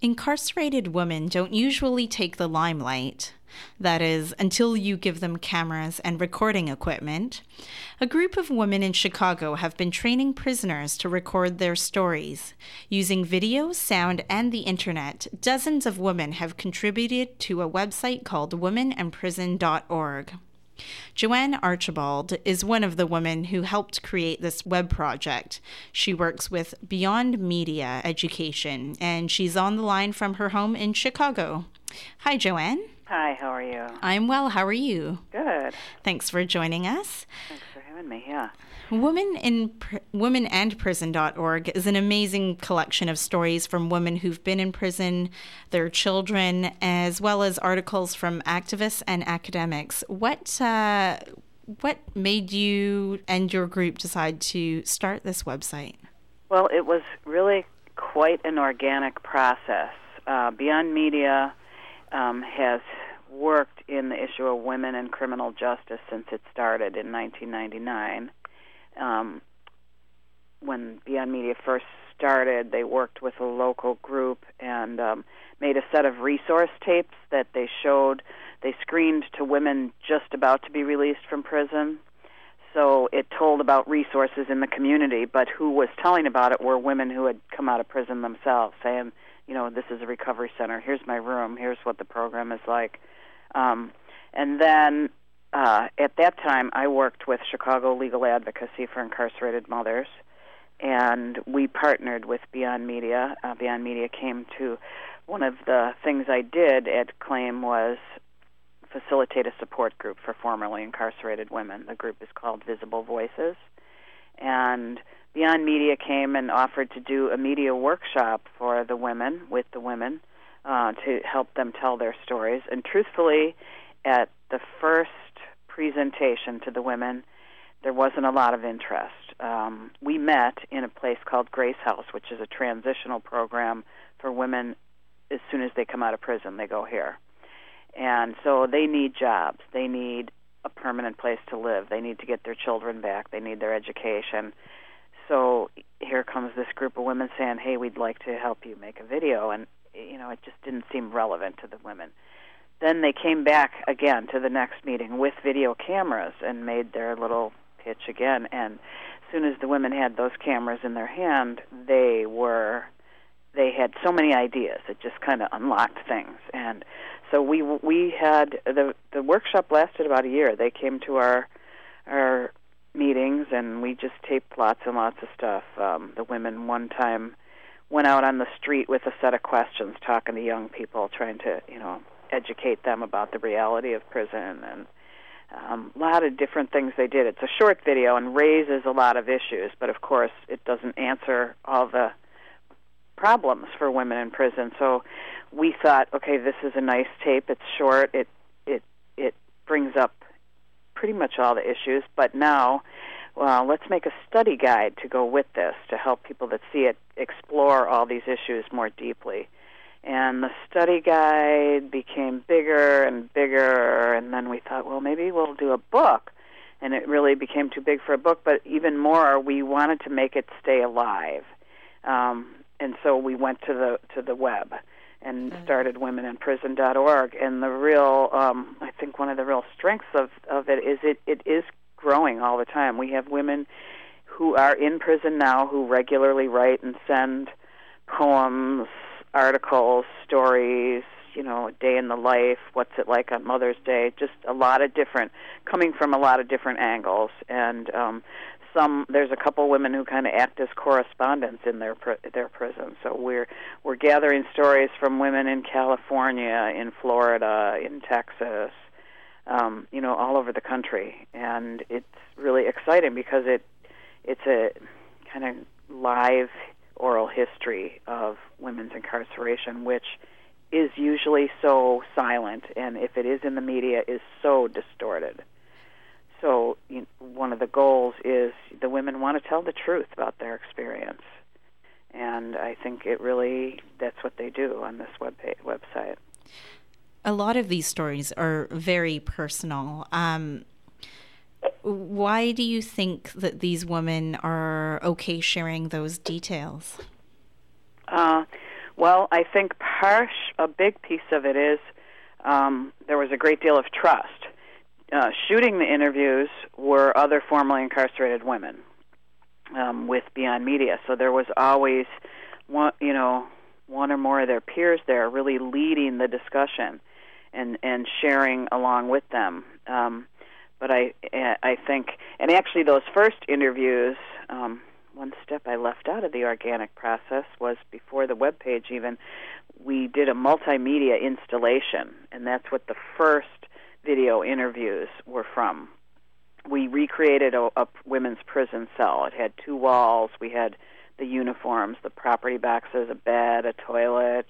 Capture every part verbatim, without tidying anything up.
Incarcerated women don't usually take the limelight. That is, until you give them cameras and recording equipment. A group of women in Chicago have been training prisoners to record their stories. Using video, sound, and the internet, dozens of women have contributed to a website called women and prison dot org. Joanne Archibald is one of the women who helped create this web project. She works with Beyond Media Education, and she's on the line from her home in Chicago. Hi, Joanne. Hi, how are you? I'm well. How are you? Good. Thanks for joining us. Thanks for having me, yeah. Women in Pr- women and prison dot org is an amazing collection of stories from women who've been in prison, their children, as well as articles from activists and academics. What uh, what made you and your group decide to start this website? Well, it was really quite an organic process. Uh, Beyond Media um, has worked in the issue of women and criminal justice since it started in nineteen ninety-nine. Um, when Beyond Media first started, they worked with a local group and um, made a set of resource tapes that they showed. They screened to women just about to be released from prison. So it told about resources in the community, but who was telling about it were women who had come out of prison themselves, saying, you know, this is a recovery center. Here's my room. Here's what the program is like. Um, and then Uh, at that time, I worked with Chicago Legal Advocacy for Incarcerated Mothers, and we partnered with Beyond Media. Uh, Beyond Media came to one of the things I did at Claim was facilitate a support group for formerly incarcerated women. The group is called Visible Voices, and Beyond Media came and offered to do a media workshop for the women, with the women, uh, to help them tell their stories. And truthfully, at the first presentation to the women, there wasn't a lot of interest. Um, we met in a place called Grace House, which is a transitional program for women. As soon as they come out of prison, they go here. And so they need jobs. They need a permanent place to live. They need to get their children back. They need their education. So here comes this group of women saying, hey, we'd like to help you make a video. And, you know, it just didn't seem relevant to the women. Then they came back again to the next meeting with video cameras and made their little pitch again. And as soon as the women had those cameras in their hand, they were, they had so many ideas. It just kind of unlocked things. And so we we had, the the workshop lasted about a year. They came to our our meetings, and we just taped lots and lots of stuff. Um, the women one time went out on the street with a set of questions, talking to young people, trying to, you know, educate them about the reality of prison, and um, a lot of different things they did. It's a short video and raises a lot of issues, but of course it doesn't answer all the problems for women in prison. So we thought, okay, this is a nice tape. It's short. It it it brings up pretty much all the issues, but now, well, let's make a study guide to go with this to help people that see it explore all these issues more deeply. And the study guide became bigger and bigger, and then we thought, well, maybe we'll do a book. And it really became too big for a book, but even more, we wanted to make it stay alive. Um, and so we went to the to the web and mm-hmm. started women in prison dot org. And the real, um, I think one of the real strengths of, of it is it, it is growing all the time. We have women who are in prison now who regularly write and send poems, articles, stories, you know, a day in the life, what's it like on Mother's Day, just a lot of different, coming from a lot of different angles. And um, some, there's a couple women who kind of act as correspondents in their their prison. So we're we're gathering stories from women in California, in Florida, in Texas, um, you know, all over the country. And it's really exciting because it it's a kind of live oral history of women's incarceration, which is usually so silent, and if it is in the media, is so distorted. So you know, one of the goals is the women want to tell the truth about their experience, and I think it really, that's what they do on this web page, website. A lot of these stories are very personal. Um, Why do you think that these women are okay sharing those details? Uh, Well, I think part, a big piece of it is um, there was a great deal of trust. Uh, shooting the interviews were other formerly incarcerated women um, with Beyond Media, so there was always one, you know, one or more of their peers there really leading the discussion and and sharing along with them. Um, but I I think, and actually those first interviews. Um, One step I left out of the organic process was before the web page even, we did a multimedia installation, and that's what the first video interviews were from. We recreated a, a women's prison cell. It had two walls. We had the uniforms, the property boxes, a bed, a toilet,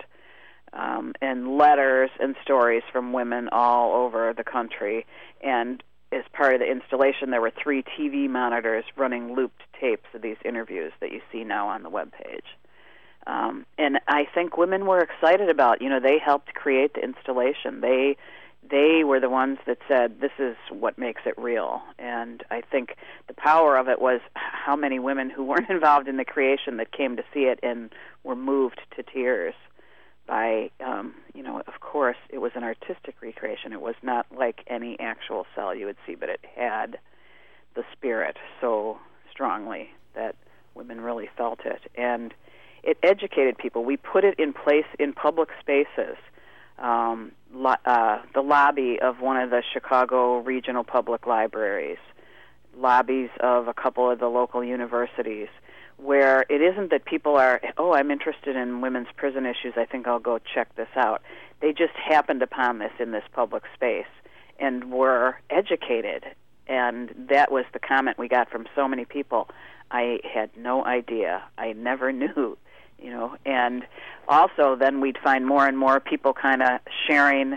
um, and letters and stories from women all over the country. And as part of the installation, there were three T V monitors running looped tapes of these interviews that you see now on the webpage. Um, and I think women were excited about, you know, they helped create the installation. They they were the ones that said, this is what makes it real. And I think the power of it was how many women who weren't involved in the creation that came to see it and were moved to tears by, um, you know, of course, it was an artistic recreation. It was not like any actual cell you would see, but it had the spirit so strongly that women really felt it. And it educated people. We put it in place in public spaces. Um, lo- uh, the lobby of one of the Chicago regional public libraries, lobbies of a couple of the local universities, where it isn't that people are, oh, I'm interested in women's prison issues, I think I'll go check this out. They just happened upon this in this public space and were educated. And that was the comment we got from so many people. I had no idea. I never knew, you know. And also then we'd find more and more people kind of sharing,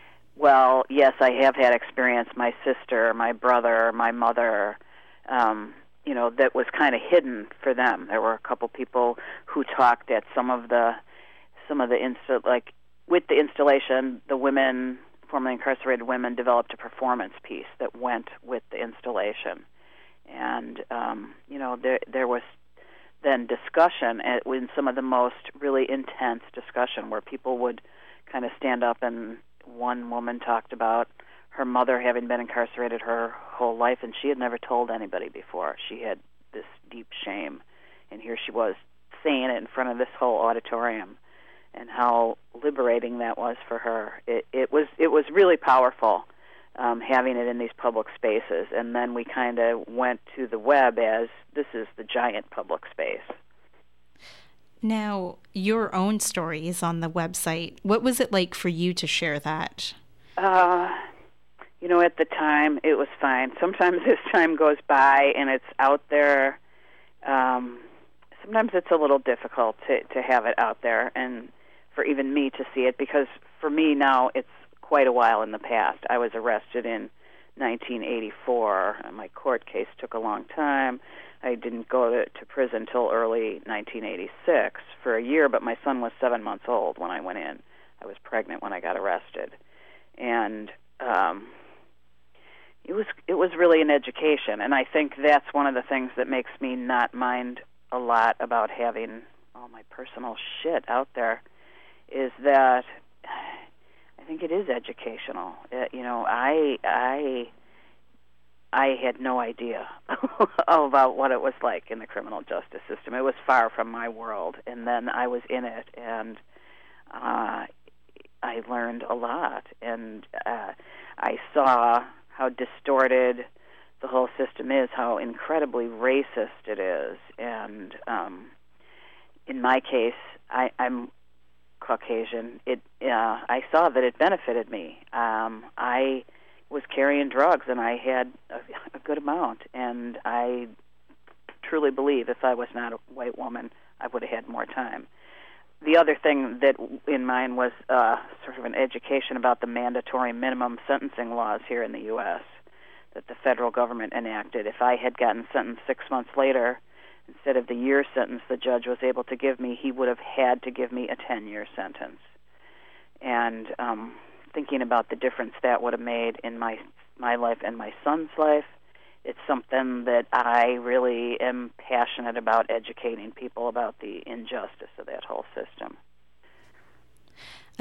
well, yes, I have had experience, my sister, my brother, my mother, um, you know, that was kind of hidden for them. There were a couple people who talked at some of the, some of the insta, like with the installation, the women, formerly incarcerated women, developed a performance piece that went with the installation, and um, you know, there there was then discussion at, in some of the most really intense discussion where people would kind of stand up, and one woman talked about her mother having been incarcerated her whole life, and she had never told anybody before. She had this deep shame, and here she was saying it in front of this whole auditorium, and how liberating that was for her. It, it was it was really powerful, um, having it in these public spaces. And then we kind of went to the web as this is the giant public space. Now, your own story is on the website. What was it like for you to share that? Uh, you know, at the time, it was fine. Sometimes as time goes by and it's out there, um, sometimes it's a little difficult to, to have it out there and for even me to see it, because for me now it's quite a while in the past. I was arrested in nineteen eighty-four, and my court case took a long time. I didn't go to, to prison until early nineteen eighty-six for a year, but my son was seven months old when I went in. I was pregnant when I got arrested. And um, it was it was really an education, and I think that's one of the things that makes me not mind a lot about having all my personal shit out there, is that I think it is educational. Uh, you know, I I I had no idea about what it was like in the criminal justice system. It was far from my world, and then I was in it, and uh, I learned a lot, and uh, I saw how distorted the whole system is, how incredibly racist it is, and um, in my case, I, I'm Caucasian. It uh, I saw that it benefited me. Um, I was carrying drugs, and I had a, a good amount, and I truly believe if I was not a white woman, I would have had more time. The other thing that in mine was uh, sort of an education about the mandatory minimum sentencing laws here in the U S that the federal government enacted. If I had gotten sentenced six months later, instead of the year sentence the judge was able to give me, he would have had to give me a ten-year sentence. And um, thinking about the difference that would have made in my my life and my son's life, it's something that I really am passionate about, educating people about the injustice of that whole system.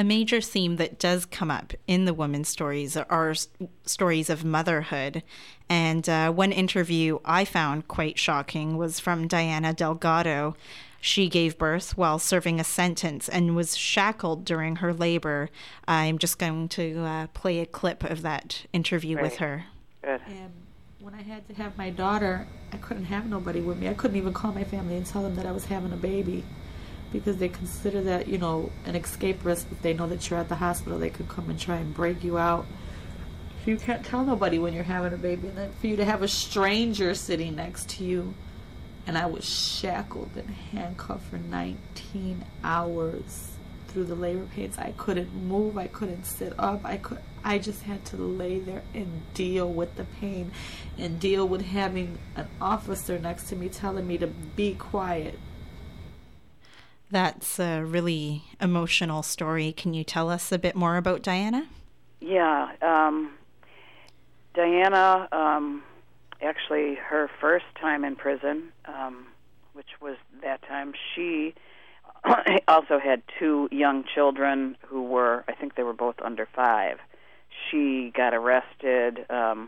A major theme that does come up in the women's stories are s- stories of motherhood. And uh, one interview I found quite shocking was from Diana Delgado. She gave birth while serving a sentence and was shackled during her labor. I'm just going to uh, play a clip of that interview Right. with her. Good. And when I had to have my daughter, I couldn't have nobody with me. I couldn't even call my family and tell them that I was having a baby, because they consider that, you know, an escape risk. If they know that you're at the hospital, they could come and try and break you out. So you can't tell nobody when you're having a baby. And then for you to have a stranger sitting next to you, and I was shackled and handcuffed for nineteen hours through the labor pains. I couldn't move. I couldn't sit up. I could. I just had to lay there and deal with the pain and deal with having an officer next to me telling me to be quiet. That's a really emotional story. Can you tell us a bit more about Diana? Yeah. Um, Diana, um, actually, her first time in prison, um, which was that time, she also had two young children who were, I think they were both under five. She got arrested. Um,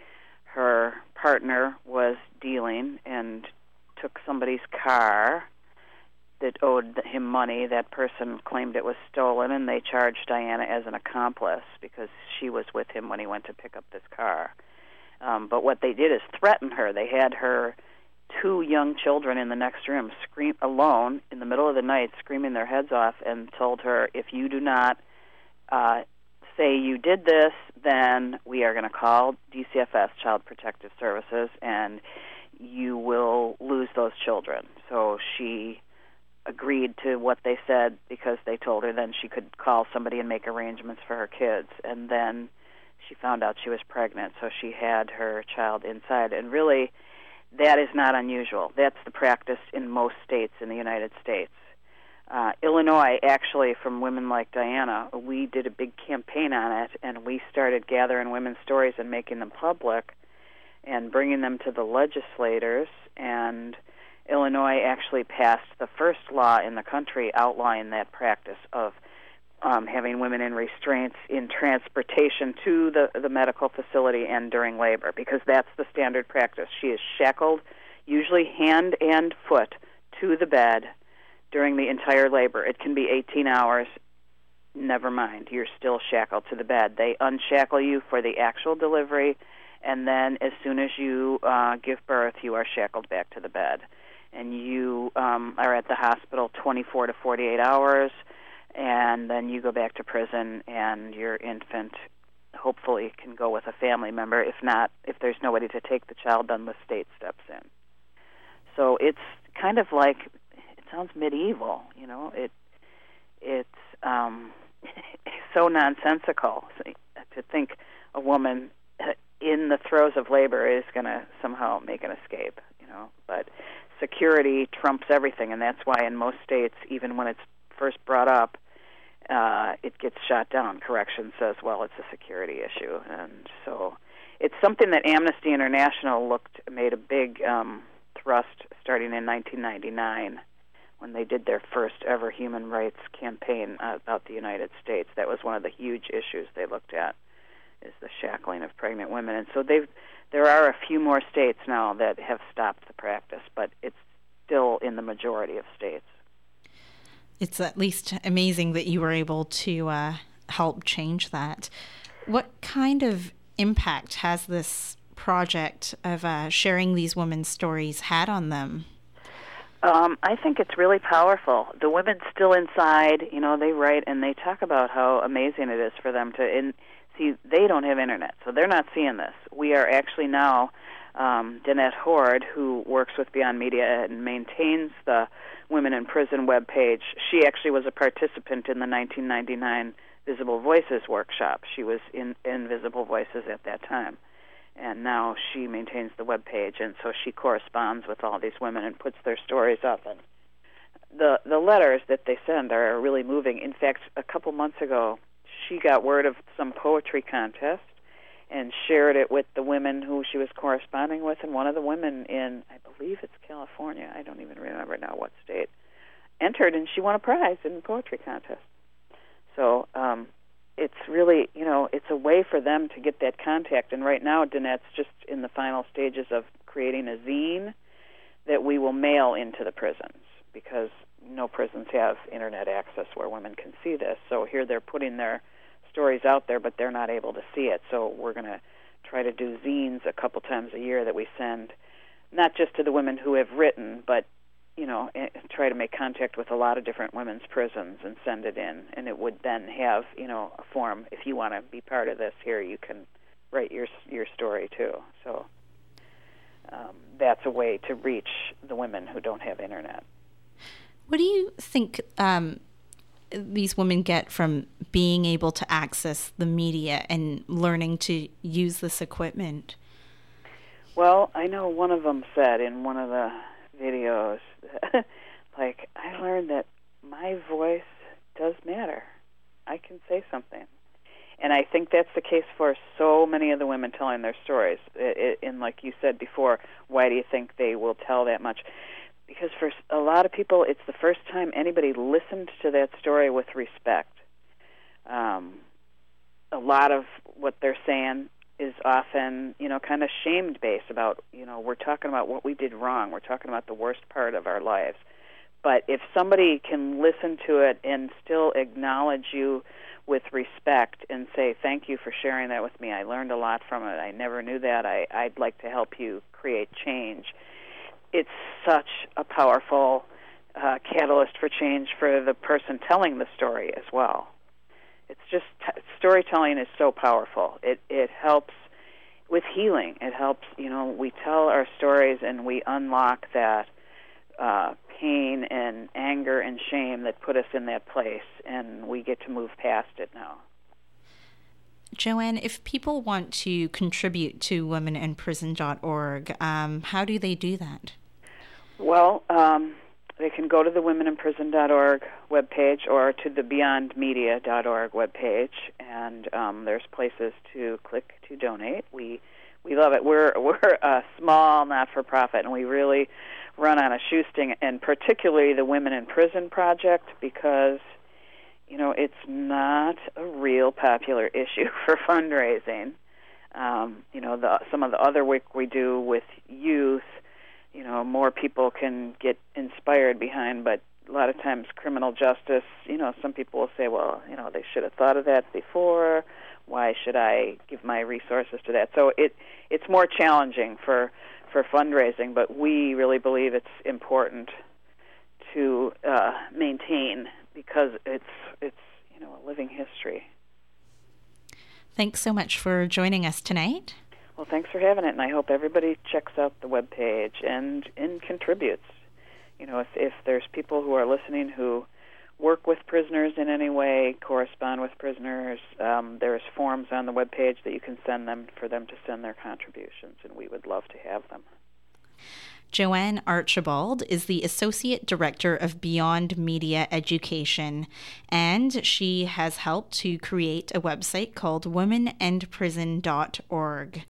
her partner was dealing and took somebody's car that owed him money. That person claimed it was stolen, and they charged Diana as an accomplice because she was with him when he went to pick up this car. Um, but what they did is threaten her. They had her two young children in the next room, scream alone in the middle of the night, screaming their heads off, and told her, if you do not uh, say you did this, then we are going to call D C F S, Child Protective Services, and you will lose those children. So she agreed to what they said because they told her then she could call somebody and make arrangements for her kids. And then she found out she was pregnant, so she had her child inside. And really, that is not unusual. That's the practice in most states in the United States. Uh, Illinois, actually, from Women Like Diana, we did a big campaign on it, and we started gathering women's stories and making them public and bringing them to the legislators. And Illinois actually passed the first law in the country outlawing that practice of um, having women in restraints in transportation to the, the medical facility and during labor, because that's the standard practice. She is shackled, usually hand and foot, to the bed during the entire labor. It can be eighteen hours. Never mind. You're still shackled to the bed. They unshackle you for the actual delivery, and then as soon as you uh, give birth, you are shackled back to the bed. And you um, are at the hospital twenty-four to forty-eight hours, and then you go back to prison, and your infant hopefully can go with a family member. If not, if there's nobody to take the child, then the state steps in. So it's kind of like, it sounds medieval, you know. It it's um, so nonsensical to think a woman in the throes of labor is going to somehow make an escape, you know. But security trumps everything, and that's why in most states, even when it's first brought up, uh, it gets shot down. Correction says, well, it's a security issue. And so it's something that Amnesty International looked made a big um, thrust starting in nineteen ninety-nine when they did their first ever human rights campaign uh, about the United States. That was one of the huge issues they looked at, is the shackling of pregnant women. And so they've there are a few more states now that have stopped the practice, but it's still in the majority of states. It's at least amazing that you were able to uh, help change that. What kind of impact has this project of uh, sharing these women's stories had on them? Um, I think it's really powerful. The women still inside, you know, they write and they talk about how amazing it is for them to... In, See, they don't have internet, so they're not seeing this. We are actually now, um, Danette Horde, who works with Beyond Media and maintains the Women in Prison webpage. She actually was a participant in the nineteen ninety-nine Visible Voices workshop. She was in, in Visible Voices at that time, and now she maintains the webpage, and so she corresponds with all these women and puts their stories up. And the the letters that they send are really moving. In fact, a couple months ago, she got word of some poetry contest and shared it with the women who she was corresponding with, and one of the women in, I believe it's California, I don't even remember now what state, entered, and she won a prize in the poetry contest. So it's really, you know, it's a way for them to get that contact. And right now, Danette's just in the final stages of creating a zine that we will mail into the prisons, because no prisons have internet access where women can see this. So here they're putting their stories out there, but they're not able to see it. So we're going to try to do zines a couple times a year that we send, not just to the women who have written, but, you know, try to make contact with a lot of different women's prisons and send it in. And it would then have, you know, a form. If you want to be part of this, here you can write your your story too. So um, that's a way to reach the women who don't have internet. What do you think um, these women get from being able to access the media and learning to use this equipment? Well, I know one of them said in one of the videos, like, I learned that my voice does matter. I can say something. And I think that's the case for so many of the women telling their stories. It, it, and like you said before, why do you think they will tell that much? Because for a lot of people, it's the first time anybody listened to that story with respect. Um, a lot of what they're saying is often, you know, kind of shamed-based about, you know, we're talking about what we did wrong. We're talking about the worst part of our lives. But if somebody can listen to it and still acknowledge you with respect and say, thank you for sharing that with me. I learned a lot from it. I never knew that. I, I'd like to help you create change. It's such a powerful uh, catalyst for change for the person telling the story as well. It's just, t- storytelling is so powerful. It it helps with healing. It helps, you know, we tell our stories and we unlock that uh, pain and anger and shame that put us in that place, and we get to move past it now. Joanne, if people want to contribute to women in prison dot org, um, how do they do that? Well, um, they can go to the women in prison dot org webpage or to the beyond media dot org webpage, and um, there's places to click to donate. We we love it. We're we're a small not-for-profit, and we really run on a shoestring, and particularly the Women in Prison Project, because, you know, it's not a real popular issue for fundraising. Um, you know, the, some of the other work we do with youth, you know, more people can get inspired behind, but a lot of times criminal justice, you know, some people will say, well, you know, they should have thought of that before. Why should I give my resources to that? So it it's more challenging for, for fundraising, but we really believe it's important to uh, maintain, because it's it's you know a living history. Thanks so much for joining us tonight. Well, thanks for having it, and I hope everybody checks out the webpage and and contributes. You know, if if there's people who are listening who work with prisoners in any way, correspond with prisoners, um, there's forms on the webpage that you can send them for them to send their contributions, and we would love to have them. Joanne Archibald is the Associate Director of Beyond Media Education, and she has helped to create a website called women and prison dot org.